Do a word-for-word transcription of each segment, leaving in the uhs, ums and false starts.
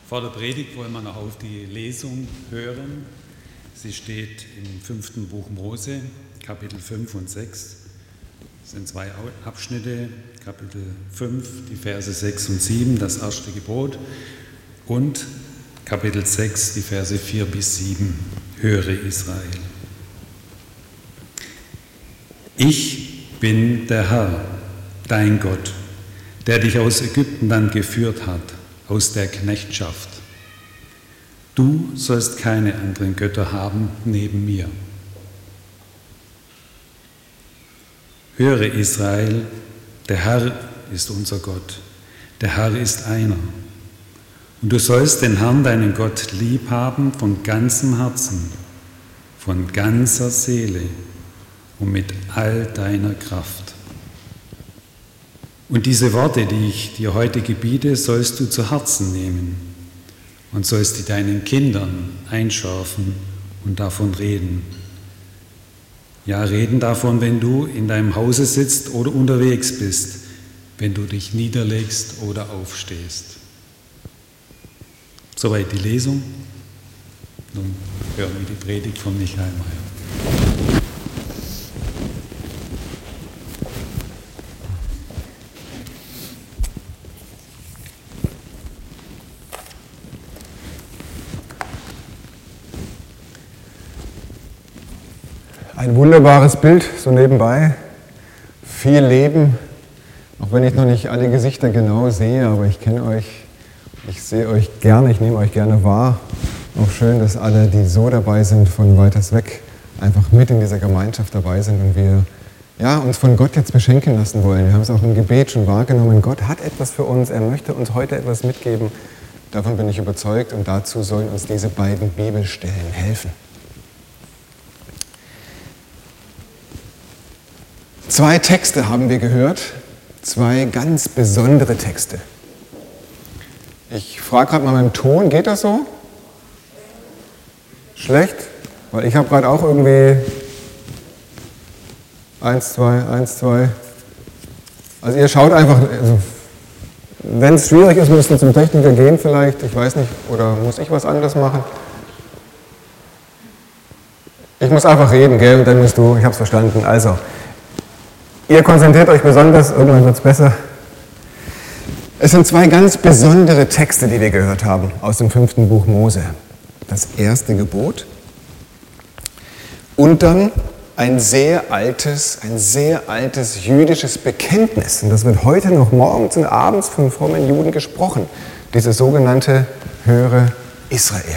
Vor der Predigt wollen wir noch auf die Lesung hören. Sie steht im fünften Buch Mose, Kapitel fünf und sechs. Das sind zwei Abschnitte, Kapitel fünf, die Verse sechs und sieben, das erste Gebot, und Kapitel sechs, die Verse vier bis sieben, höre Israel. Ich bin der Herr, dein Gott, der dich aus Ägyptenland geführt hat, aus der Knechtschaft. Du sollst keine anderen Götter haben neben mir. Höre Israel, der Herr ist unser Gott, der Herr ist einer. Und du sollst den Herrn, deinen Gott, lieb haben von ganzem Herzen, von ganzer Seele und mit all deiner Kraft. Und diese Worte, die ich dir heute gebiete, sollst du zu Herzen nehmen und sollst die deinen Kindern einschärfen und davon reden. Ja, reden davon, wenn du in deinem Hause sitzt oder unterwegs bist, wenn du dich niederlegst oder aufstehst. Soweit die Lesung. Nun hören wir die Predigt von Michael Meyer. Ein wunderbares Bild, so nebenbei. Viel Leben, auch wenn ich noch nicht alle Gesichter genau sehe, aber ich kenne euch, ich sehe euch gerne, ich nehme euch gerne wahr. Auch schön, dass alle, die so dabei sind, von weiters weg, einfach mit in dieser Gemeinschaft dabei sind und wir ja, uns von Gott jetzt beschenken lassen wollen. Wir haben es auch im Gebet schon wahrgenommen. Gott hat etwas für uns, er möchte uns heute etwas mitgeben. Davon bin ich überzeugt und dazu sollen uns diese beiden Bibelstellen helfen. Zwei Texte haben wir gehört, zwei ganz besondere Texte. Ich frage gerade mal beim Ton, geht das so? Schlecht? Weil ich habe gerade auch irgendwie eins, zwei, eins, zwei. Also ihr schaut einfach, also wenn es schwierig ist, müsst ihr zum Techniker gehen vielleicht, ich weiß nicht, oder muss ich was anderes machen? Ich muss einfach reden, gell, und dann musst du, ich habe es verstanden, also. Ihr konzentriert euch besonders, irgendwann wird es besser. Es sind zwei ganz besondere Texte, die wir gehört haben aus dem fünften Buch Mose. Das erste Gebot und dann ein sehr altes, ein sehr altes jüdisches Bekenntnis. Und das wird heute noch morgens und abends von frommen Juden gesprochen. Diese sogenannte Höre Israel.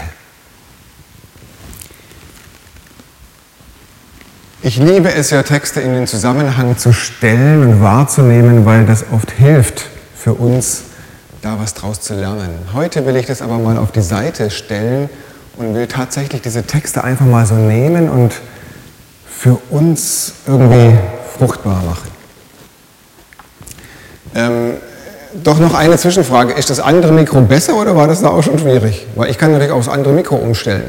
Ich liebe es ja, Texte in den Zusammenhang zu stellen und wahrzunehmen, weil das oft hilft für uns, da was draus zu lernen. Heute will ich das aber mal auf die Seite stellen und will tatsächlich diese Texte einfach mal so nehmen und für uns irgendwie fruchtbar machen. Ähm, doch noch eine Zwischenfrage. Ist das andere Mikro besser oder war das da auch schon schwierig? Weil ich kann natürlich auch das andere Mikro umstellen.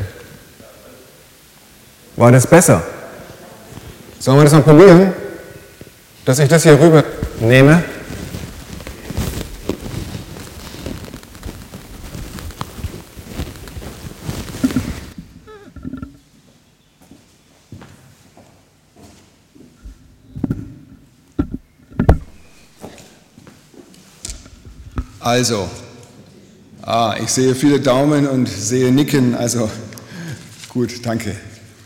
War das besser? Sollen wir das mal probieren, dass ich das hier rüber nehme? Also, ah, ich sehe viele Daumen und sehe Nicken, also gut, danke.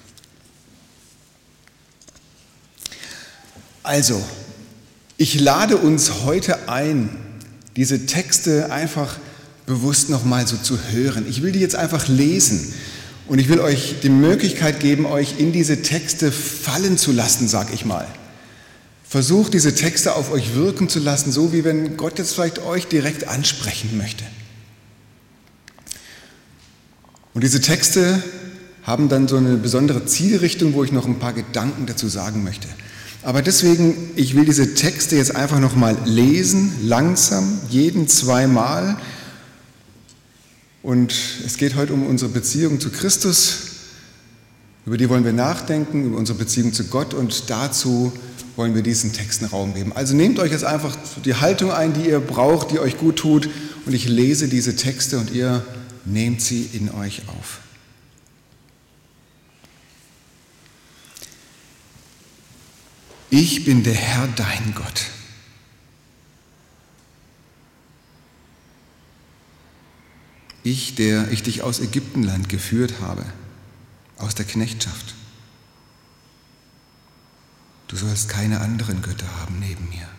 Also, ich lade uns heute ein, diese Texte einfach bewusst nochmal so zu hören. Ich will die jetzt einfach lesen und ich will euch die Möglichkeit geben, euch in diese Texte fallen zu lassen, sag ich mal. Versucht diese Texte auf euch wirken zu lassen, so wie wenn Gott jetzt vielleicht euch direkt ansprechen möchte. Und diese Texte haben dann so eine besondere Zielrichtung, wo ich noch ein paar Gedanken dazu sagen möchte. Aber deswegen, ich will diese Texte jetzt einfach nochmal lesen, langsam, jeden zweimal. Und es geht heute um unsere Beziehung zu Christus. Über die wollen wir nachdenken, über unsere Beziehung zu Gott und dazu wollen wir diesen Texten Raum geben. Also nehmt euch jetzt einfach die Haltung ein, die ihr braucht, die euch gut tut und ich lese diese Texte und ihr nehmt sie in euch auf. Ich bin der Herr, dein Gott. Ich, der ich dich aus Ägyptenland geführt habe, aus der Knechtschaft. Du sollst keine anderen Götter haben neben mir.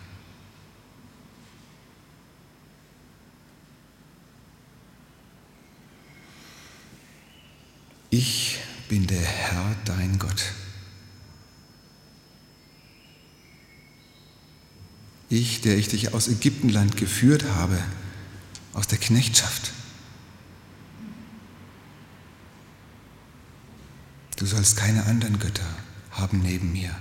Ich bin der Herr, dein Gott. Ich, der ich dich aus Ägyptenland geführt habe, aus der Knechtschaft. Du sollst keine anderen Götter haben neben mir.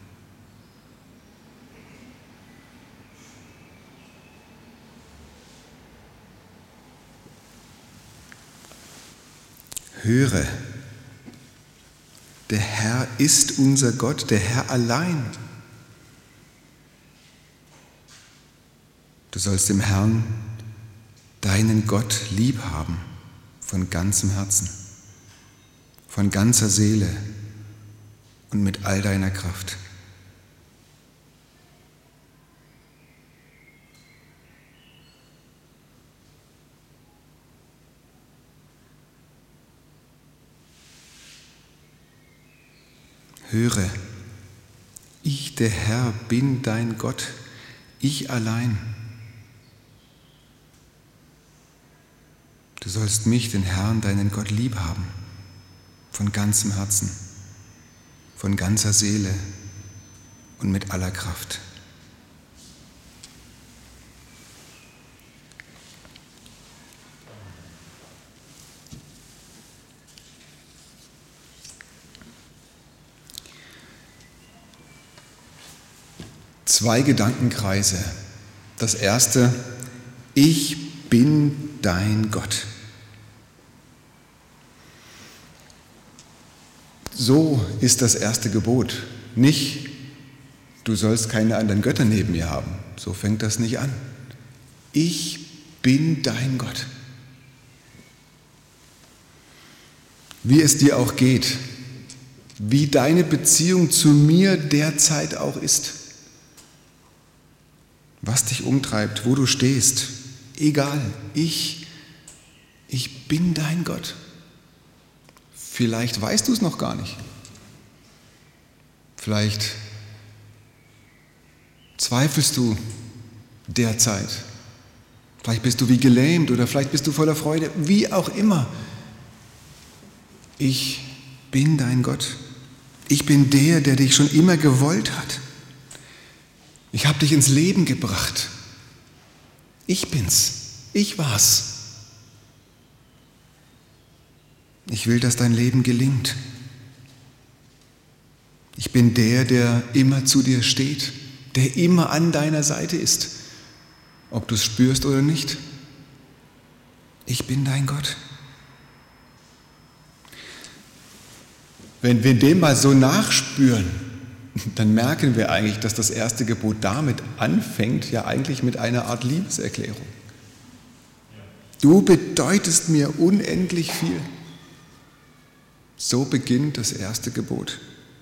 Höre, der Herr ist unser Gott, der Herr allein. Du sollst dem Herrn, deinen Gott, lieb haben, von ganzem Herzen, von ganzer Seele und mit all deiner Kraft. Höre, ich, der Herr, bin dein Gott, ich allein. Du sollst mich, den Herrn, deinen Gott, lieb haben, von ganzem Herzen, von ganzer Seele und mit aller Kraft. Zwei Gedankenkreise. Das erste, ich bin dein Gott. So ist das erste Gebot. Nicht, du sollst keine anderen Götter neben mir haben. So fängt das nicht an. Ich bin dein Gott. Wie es dir auch geht, wie deine Beziehung zu mir derzeit auch ist, was dich umtreibt, wo du stehst, egal, ich, ich bin dein Gott. Vielleicht weißt du es noch gar nicht. Vielleicht zweifelst du derzeit. Vielleicht bist du wie gelähmt oder vielleicht bist du voller Freude, wie auch immer. Ich bin dein Gott. Ich bin der, der dich schon immer gewollt hat. Ich habe dich ins Leben gebracht. Ich bin's. Ich war's. Ich will, dass dein Leben gelingt. Ich bin der, der immer zu dir steht, der immer an deiner Seite ist, ob du es spürst oder nicht. Ich bin dein Gott. Wenn wir dem mal so nachspüren, dann merken wir eigentlich, dass das erste Gebot damit anfängt, ja eigentlich mit einer Art Liebeserklärung. Du bedeutest mir unendlich viel. So beginnt das erste Gebot.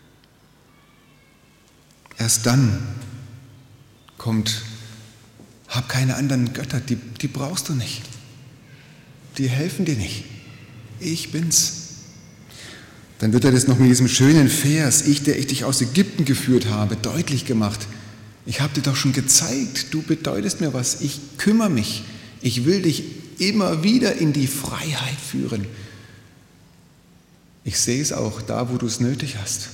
Erst dann kommt, hab keine anderen Götter, die, die brauchst du nicht. Die helfen dir nicht. Ich bin's. Dann wird er das noch mit diesem schönen Vers, ich, der ich dich aus Ägypten geführt habe, deutlich gemacht. Ich habe dir doch schon gezeigt, du bedeutest mir was, ich kümmere mich, ich will dich immer wieder in die Freiheit führen. Ich sehe es auch da, wo du es nötig hast,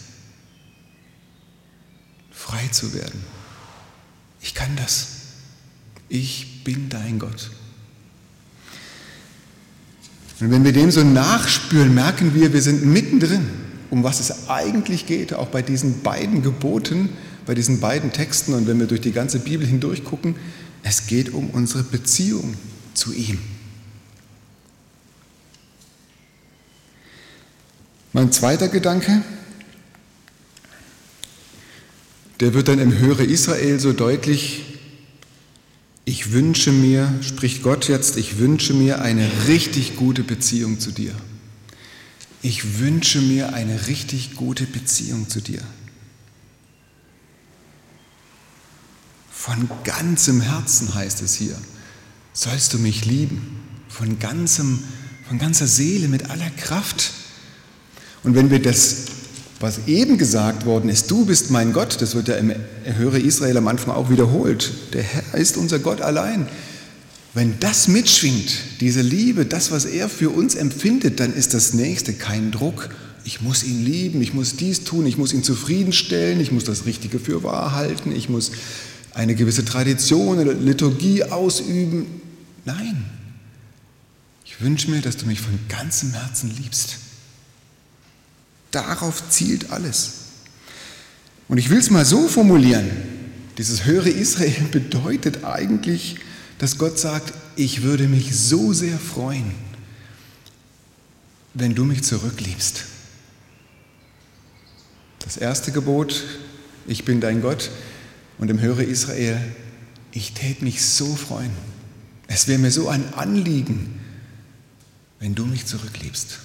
frei zu werden. Ich kann das. Ich bin dein Gott. Und wenn wir dem so nachspüren, merken wir, wir sind mittendrin, um was es eigentlich geht, auch bei diesen beiden Geboten, bei diesen beiden Texten. Und wenn wir durch die ganze Bibel hindurch gucken, es geht um unsere Beziehung zu ihm. Mein zweiter Gedanke, der wird dann im Höre Israel so deutlich, ich ich wünsche mir, spricht Gott jetzt, ich wünsche mir eine richtig gute Beziehung zu dir. Ich wünsche mir eine richtig gute Beziehung zu dir. Von ganzem Herzen heißt es hier, sollst du mich lieben, von ganzem, von ganzer Seele, mit aller Kraft. Und wenn wir das, was eben gesagt worden ist, du bist mein Gott, das wird ja im Höre Israel am Anfang auch wiederholt, der Herr ist unser Gott allein. Wenn das mitschwingt, diese Liebe, das, was er für uns empfindet, dann ist das Nächste kein Druck. Ich muss ihn lieben, ich muss dies tun, ich muss ihn zufriedenstellen, ich muss das Richtige für wahr halten, ich muss eine gewisse Tradition oder Liturgie ausüben. Nein, ich wünsche mir, dass du mich von ganzem Herzen liebst. Darauf zielt alles. Und ich will es mal so formulieren, dieses Höre Israel bedeutet eigentlich, dass Gott sagt, ich würde mich so sehr freuen, wenn du mich zurückliebst. Das erste Gebot, ich bin dein Gott, und im Höre Israel, ich täte mich so freuen. Es wäre mir so ein Anliegen, wenn du mich zurückliebst.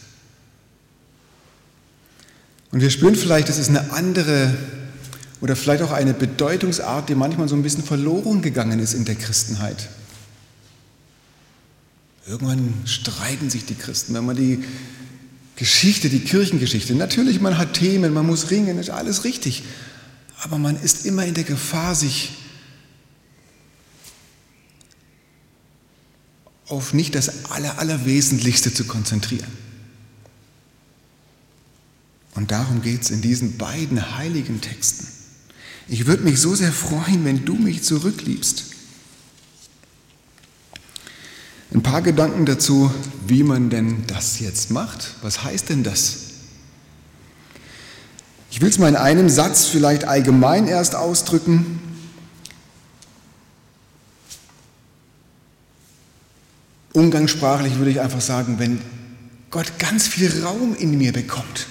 Und wir spüren vielleicht, das ist eine andere oder vielleicht auch eine Bedeutungsart, die manchmal so ein bisschen verloren gegangen ist in der Christenheit. Irgendwann streiten sich die Christen, wenn man die Geschichte, die Kirchengeschichte, natürlich, man hat Themen, man muss ringen, ist alles richtig, aber man ist immer in der Gefahr, sich auf nicht das Aller, Allerwesentlichste zu konzentrieren. Und darum geht es in diesen beiden heiligen Texten. Ich würde mich so sehr freuen, wenn du mich zurückliebst. Ein paar Gedanken dazu, wie man denn das jetzt macht. Was heißt denn das? Ich will es mal in einem Satz vielleicht allgemein erst ausdrücken. Umgangssprachlich würde ich einfach sagen, wenn Gott ganz viel Raum in mir bekommt.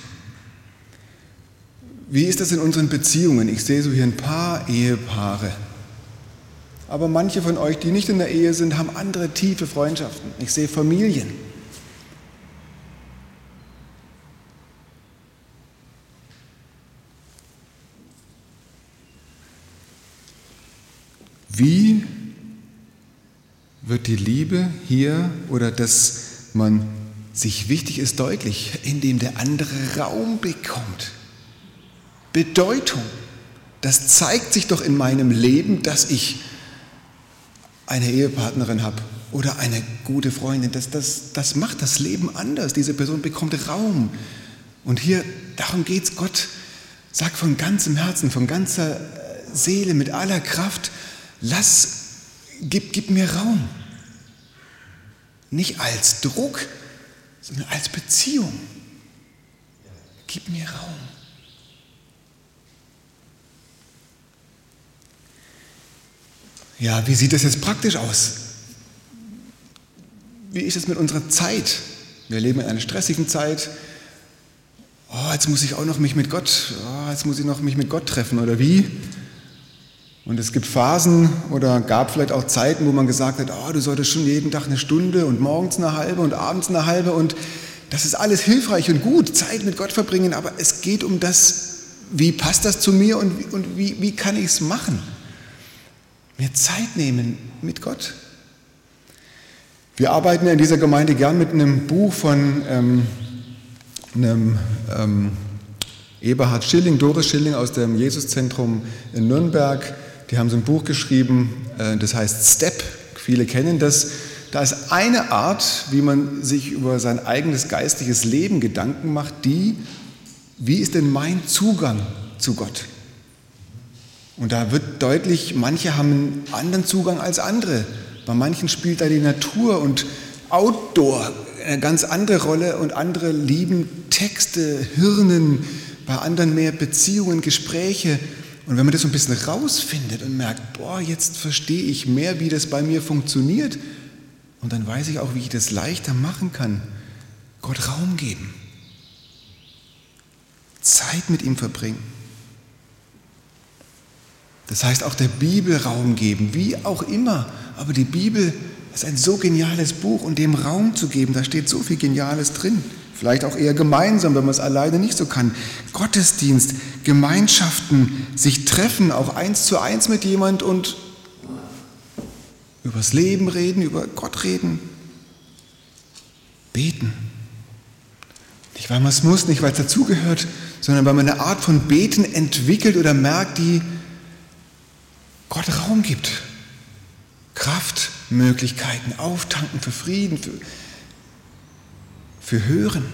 Wie ist das in unseren Beziehungen? Ich sehe so hier ein paar Ehepaare. Aber manche von euch, die nicht in der Ehe sind, haben andere tiefe Freundschaften. Ich sehe Familien. Wie wird die Liebe hier oder dass man sich wichtig ist deutlich, indem der andere Raum bekommt? Bedeutung. Das zeigt sich doch in meinem Leben, dass ich eine Ehepartnerin habe oder eine gute Freundin. Das, das, das macht das Leben anders. Diese Person bekommt Raum. Und hier, darum geht es. Gott sagt von ganzem Herzen, von ganzer Seele, mit aller Kraft, lass, gib, gib mir Raum. Nicht als Druck, sondern als Beziehung. Gib mir Raum. Ja, wie sieht das jetzt praktisch aus? Wie ist es mit unserer Zeit? Wir leben in einer stressigen Zeit. Oh, jetzt muss ich auch noch mich mit Gott, oh, jetzt muss ich noch mich mit Gott treffen, oder wie? Und es gibt Phasen oder gab vielleicht auch Zeiten, wo man gesagt hat, oh, du solltest schon jeden Tag eine Stunde und morgens eine halbe und abends eine halbe, und das ist alles hilfreich und gut, Zeit mit Gott verbringen, aber es geht um das, wie passt das zu mir und, und wie, wie kann ich es machen? Mir Zeit nehmen mit Gott. Wir arbeiten in dieser Gemeinde gern mit einem Buch von ähm, einem ähm, Eberhard Schilling, Doris Schilling aus dem Jesuszentrum in Nürnberg. Die haben so ein Buch geschrieben, äh, das heißt Step. Viele kennen das. Da ist eine Art, wie man sich über sein eigenes geistliches Leben Gedanken macht, die, wie ist denn mein Zugang zu Gott? Und da wird deutlich, manche haben einen anderen Zugang als andere. Bei manchen spielt da die Natur und Outdoor eine ganz andere Rolle und andere lieben Texte, Hirnen, bei anderen mehr Beziehungen, Gespräche. Und wenn man das so ein bisschen rausfindet und merkt, boah, jetzt verstehe ich mehr, wie das bei mir funktioniert, und dann weiß ich auch, wie ich das leichter machen kann, Gott Raum geben, Zeit mit ihm verbringen. Das heißt auch der Bibel Raum geben, wie auch immer. Aber die Bibel ist ein so geniales Buch und dem Raum zu geben, da steht so viel Geniales drin. Vielleicht auch eher gemeinsam, wenn man es alleine nicht so kann. Gottesdienst, Gemeinschaften, sich treffen, auch eins zu eins mit jemand und übers Leben reden, über Gott reden. Beten. Nicht, weil man es muss, nicht, weil es dazugehört, sondern weil man eine Art von Beten entwickelt oder merkt, die Gott Raum gibt. Kraft, Möglichkeiten, auftanken für Frieden, für, für Hören.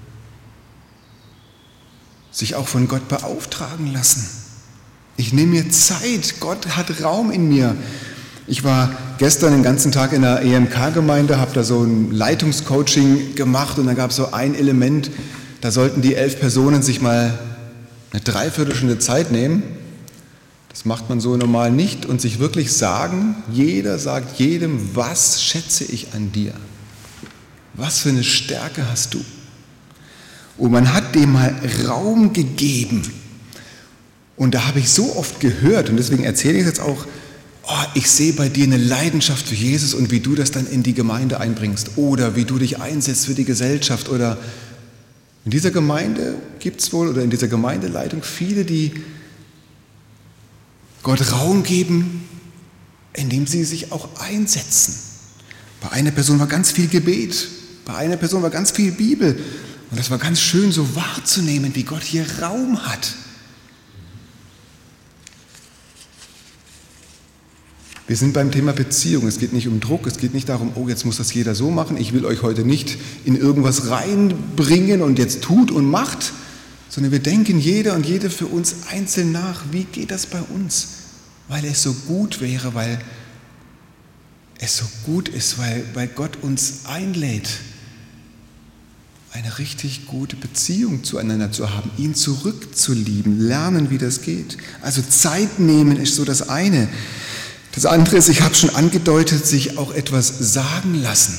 Sich auch von Gott beauftragen lassen. Ich nehme mir Zeit, Gott hat Raum in mir. Ich war gestern den ganzen Tag in der E M K-Gemeinde, habe da so ein Leitungscoaching gemacht und da gab es so ein Element, da sollten die elf Personen sich mal eine Dreiviertelstunde Zeit nehmen. Das macht man so normal nicht und sich wirklich sagen, jeder sagt jedem, was schätze ich an dir? Was für eine Stärke hast du? Und man hat dem mal Raum gegeben. Und da habe ich so oft gehört, und deswegen erzähle ich es jetzt auch, oh, ich sehe bei dir eine Leidenschaft für Jesus und wie du das dann in die Gemeinde einbringst oder wie du dich einsetzt für die Gesellschaft. Oder in dieser Gemeinde gibt es wohl, oder in dieser Gemeindeleitung viele, die Gott Raum geben, indem sie sich auch einsetzen. Bei einer Person war ganz viel Gebet, bei einer Person war ganz viel Bibel. Und das war ganz schön so wahrzunehmen, wie Gott hier Raum hat. Wir sind beim Thema Beziehung. Es geht nicht um Druck, es geht nicht darum, oh, jetzt muss das jeder so machen. Ich will euch heute nicht in irgendwas reinbringen und jetzt tut und macht, sondern wir denken jeder und jede für uns einzeln nach, wie geht das bei uns? Weil es so gut wäre, weil es so gut ist, weil, weil Gott uns einlädt, eine richtig gute Beziehung zueinander zu haben, ihn zurückzulieben, lernen, wie das geht. Also Zeit nehmen ist so das eine. Das andere ist, ich habe schon angedeutet, sich auch etwas sagen lassen.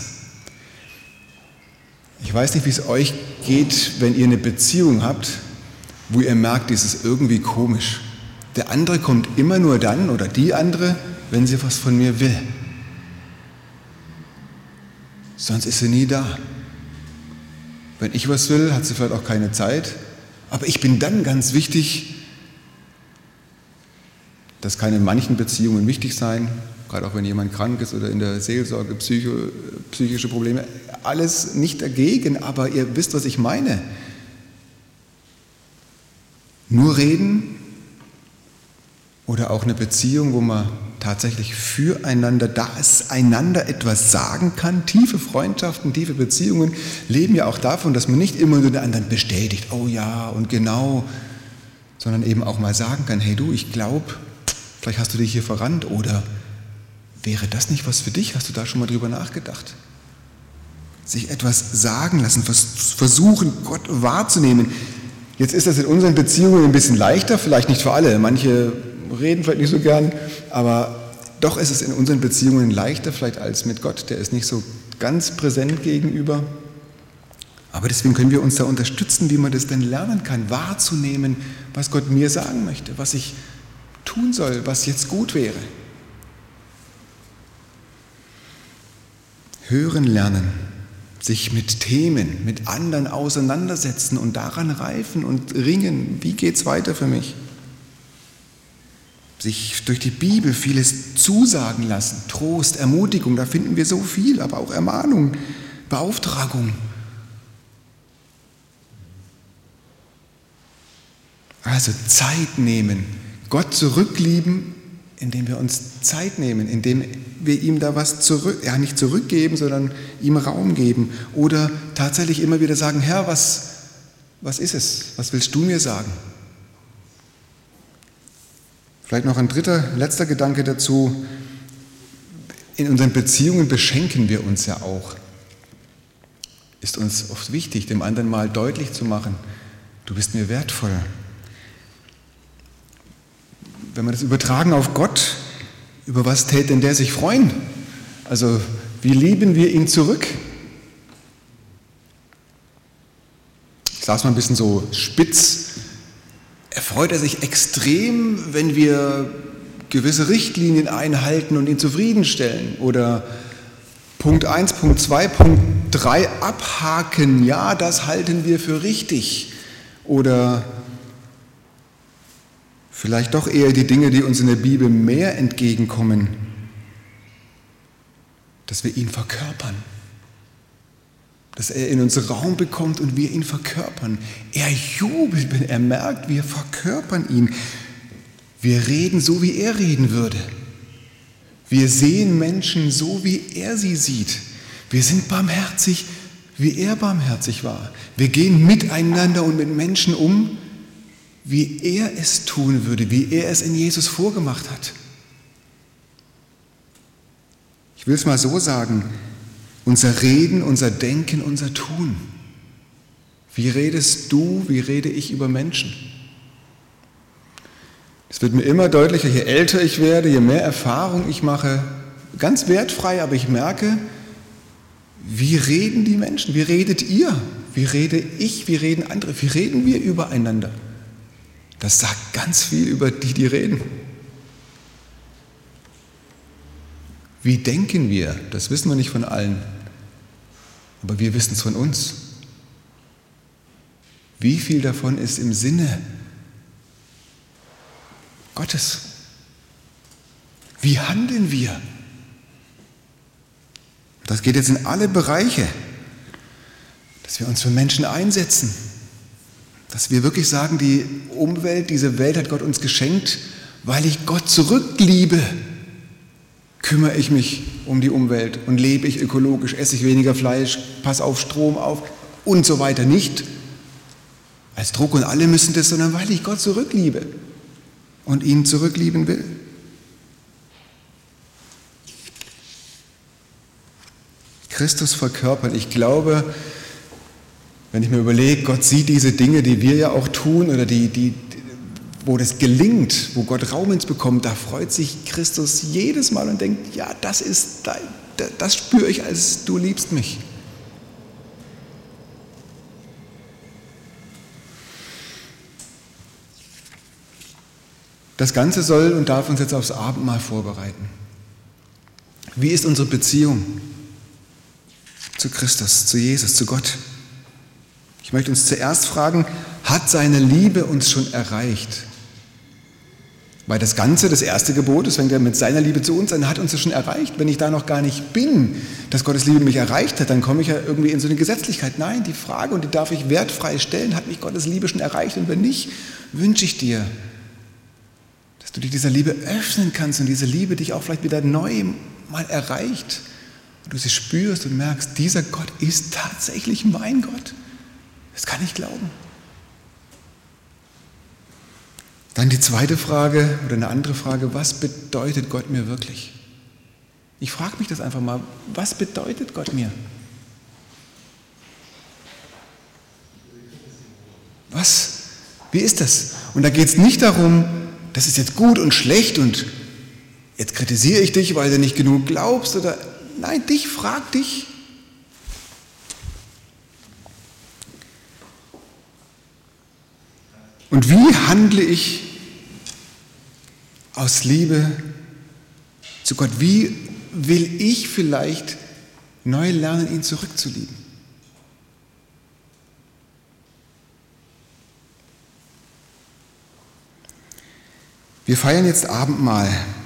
Ich weiß nicht, wie es euch geht, wenn ihr eine Beziehung habt, wo ihr merkt, das ist irgendwie komisch. Der andere kommt immer nur dann, oder die andere, wenn sie was von mir will. Sonst ist sie nie da. Wenn ich was will, hat sie vielleicht auch keine Zeit. Aber ich bin dann ganz wichtig. Das kann in manchen Beziehungen wichtig sein, gerade auch wenn jemand krank ist oder in der Seelsorge, Psycho, psychische Probleme. Alles nicht dagegen, aber ihr wisst, was ich meine. Nur reden oder auch eine Beziehung, wo man tatsächlich füreinander da ist, einander etwas sagen kann. Tiefe Freundschaften, tiefe Beziehungen leben ja auch davon, dass man nicht immer nur den anderen bestätigt, oh ja und genau, sondern eben auch mal sagen kann, hey du, ich glaube, vielleicht hast du dich hier verrannt oder wäre das nicht was für dich? Hast du da schon mal drüber nachgedacht? Sich etwas sagen lassen, versuchen, Gott wahrzunehmen. Jetzt ist das in unseren Beziehungen ein bisschen leichter, vielleicht nicht für alle. Manche reden vielleicht nicht so gern, aber doch ist es in unseren Beziehungen leichter vielleicht als mit Gott. Der ist nicht so ganz präsent gegenüber. Aber deswegen können wir uns da unterstützen, wie man das denn lernen kann, wahrzunehmen, was Gott mir sagen möchte, was ich tun soll, was jetzt gut wäre. Hören lernen, sich mit Themen, mit anderen auseinandersetzen und daran reifen und ringen, wie geht's weiter für mich? Sich durch die Bibel vieles zusagen lassen, Trost, Ermutigung, da finden wir so viel, aber auch Ermahnung, Beauftragung. Also Zeit nehmen, Gott zurücklieben, indem wir uns Zeit nehmen, indem wir ihm da was zurück, ja nicht zurückgeben, sondern ihm Raum geben. Oder tatsächlich immer wieder sagen, Herr, was, was ist es? Was willst du mir sagen? Vielleicht noch ein dritter, letzter Gedanke dazu. In unseren Beziehungen beschenken wir uns ja auch. Ist uns oft wichtig, dem anderen mal deutlich zu machen, du bist mir wertvoll. Wenn wir das übertragen auf Gott, über was täte denn der sich freuen? Also, wie lieben wir ihn zurück? Ich sage es mal ein bisschen so spitz. Erfreut er sich extrem, wenn wir gewisse Richtlinien einhalten und ihn zufriedenstellen oder Punkt eins, Punkt zwei, Punkt drei abhaken, ja, das halten wir für richtig. Oder vielleicht doch eher die Dinge, die uns in der Bibel mehr entgegenkommen, dass wir ihn verkörpern. Dass er in uns Raum bekommt und wir ihn verkörpern. Er jubelt, wenn er merkt, wir verkörpern ihn. Wir reden so, wie er reden würde. Wir sehen Menschen so, wie er sie sieht. Wir sind barmherzig, wie er barmherzig war. Wir gehen miteinander und mit Menschen um, wie er es tun würde, wie er es in Jesus vorgemacht hat. Ich will es mal so sagen, unser Reden, unser Denken, unser Tun. Wie redest du, wie rede ich über Menschen? Es wird mir immer deutlicher, je älter ich werde, je mehr Erfahrung ich mache, ganz wertfrei, aber ich merke, wie reden die Menschen, wie redet ihr, wie rede ich, wie reden andere, wie reden wir übereinander? Das sagt ganz viel über die, die reden. Wie denken wir? Das wissen wir nicht von allen, aber wir wissen es von uns. Wie viel davon ist im Sinne Gottes? Wie handeln wir? Das geht jetzt in alle Bereiche, dass wir uns für Menschen einsetzen, dass wir wirklich sagen, die Umwelt, diese Welt hat Gott uns geschenkt, weil ich Gott zurückliebe, kümmere ich mich um die Umwelt und lebe ich ökologisch, esse ich weniger Fleisch, passe auf Strom auf und so weiter. Nicht als Druck und alle müssen das, sondern weil ich Gott zurückliebe und ihn zurücklieben will. Christus verkörpern. Ich glaube, wenn ich mir überlege, Gott sieht diese Dinge, die wir ja auch tun oder die, die, wo das gelingt, wo Gott Raum ins bekommt, da freut sich Christus jedes Mal und denkt, ja, das ist, das spüre ich, als du liebst mich. Das Ganze soll und darf uns jetzt aufs Abendmahl vorbereiten. Wie ist unsere Beziehung zu Christus, zu Jesus, zu Gott? Ich möchte uns zuerst fragen, hat seine Liebe uns schon erreicht? Weil das Ganze, das erste Gebot, das fängt ja mit seiner Liebe zu uns an, hat uns das schon erreicht. Wenn ich da noch gar nicht bin, dass Gottes Liebe mich erreicht hat, dann komme ich ja irgendwie in so eine Gesetzlichkeit. Nein, die Frage, und die darf ich wertfrei stellen, hat mich Gottes Liebe schon erreicht? Und wenn nicht, wünsche ich dir, dass du dich dieser Liebe öffnen kannst und diese Liebe dich auch vielleicht wieder neu mal erreicht. Und du sie spürst und merkst, dieser Gott ist tatsächlich mein Gott. Das kann ich glauben. Dann die zweite Frage oder eine andere Frage, was bedeutet Gott mir wirklich? Ich frage mich das einfach mal, was bedeutet Gott mir? Was? Wie ist das? Und da geht es nicht darum, das ist jetzt gut und schlecht und jetzt kritisiere ich dich, weil du nicht genug glaubst oder nein, dich, frag dich. Und wie handle ich aus Liebe zu Gott? Wie will ich vielleicht neu lernen, ihn zurückzulieben? Wir feiern jetzt Abendmahl.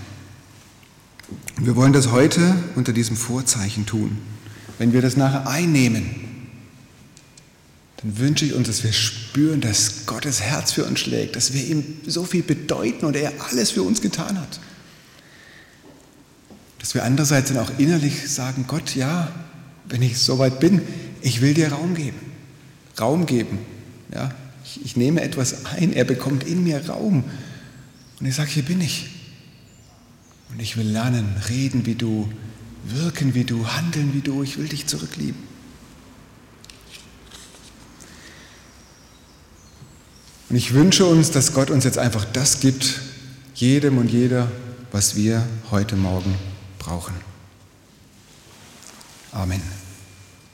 Wir wollen das heute unter diesem Vorzeichen tun. Wenn wir das nachher einnehmen, dann wünsche ich uns, dass wir spüren, dass Gottes Herz für uns schlägt, dass wir ihm so viel bedeuten und er alles für uns getan hat. Dass wir andererseits dann auch innerlich sagen, Gott, ja, wenn ich so weit bin, ich will dir Raum geben. Raum geben. Ja, ich, ich nehme etwas ein, er bekommt in mir Raum. Und ich sage, hier bin ich. Und ich will lernen, reden wie du, wirken wie du, handeln wie du, ich will dich zurücklieben. Und ich wünsche uns, dass Gott uns jetzt einfach das gibt, jedem und jeder, was wir heute Morgen brauchen. Amen.